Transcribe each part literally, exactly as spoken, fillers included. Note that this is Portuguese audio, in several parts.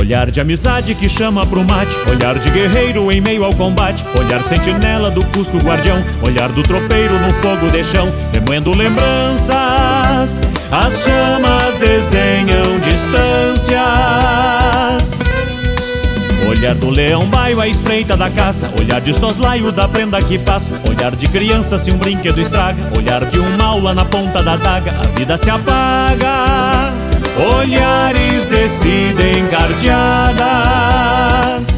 Olhar de amizade que chama pro mate, olhar de guerreiro em meio ao combate, olhar sentinela do Cusco guardião, olhar do tropeiro no fogo de chão, remoendo lembranças, as chamas desenham distâncias. Olhar do leão baio à espreita da caça, olhar de soslaio da prenda que passa, olhar de criança se um brinquedo estraga, olhar de uma aula na ponta da daga, a vida se apaga. Olhares decidem cardeadas.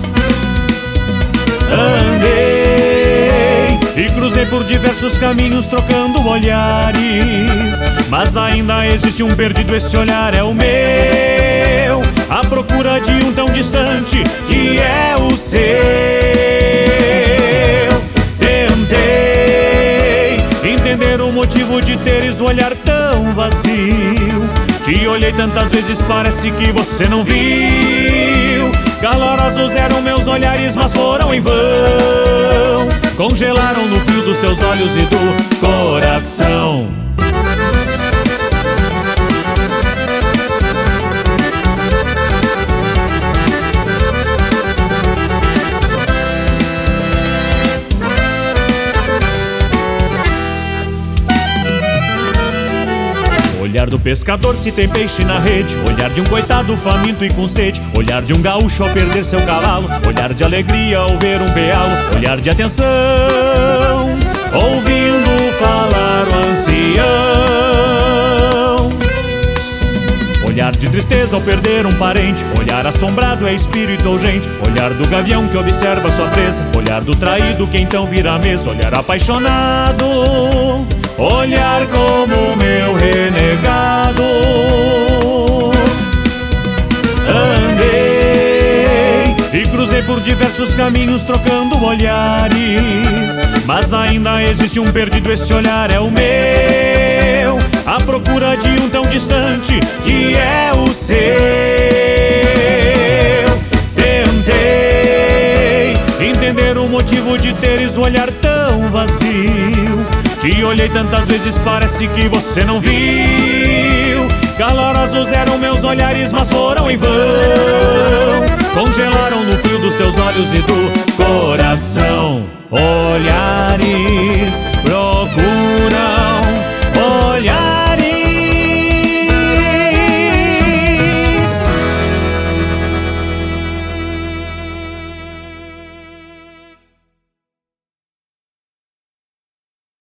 Andei e cruzei por diversos caminhos trocando olhares, mas ainda existe um perdido, esse olhar é o meu, à procura de um tão distante que é o seu. Tentei entender o motivo de teres o olhar tão vazio, te olhei tantas vezes, parece que você não viu. Calorosos eram meus olhares, mas foram em vão, congelaram no fio dos teus olhos e do coração. Olhar do pescador se tem peixe na rede, olhar de um coitado faminto e com sede, olhar de um gaúcho ao perder seu cavalo, olhar de alegria ao ver um pealo, olhar de atenção, ouvindo falar o ancião. Olhar de tristeza ao perder um parente, olhar assombrado é espírito ou gente, olhar do gavião que observa sua presa, olhar do traído que então vira a mesa, olhar apaixonado, olhar como meu renegado. Andei e cruzei por diversos caminhos trocando olhares, mas ainda existe um perdido, esse olhar é o meu, à procura de um tão distante que é o seu. Tentei entender o motivo de teres o olhar tão vazio, te olhei tantas vezes, parece que você não viu. Calorosos eram meus olhares, mas foram em vão,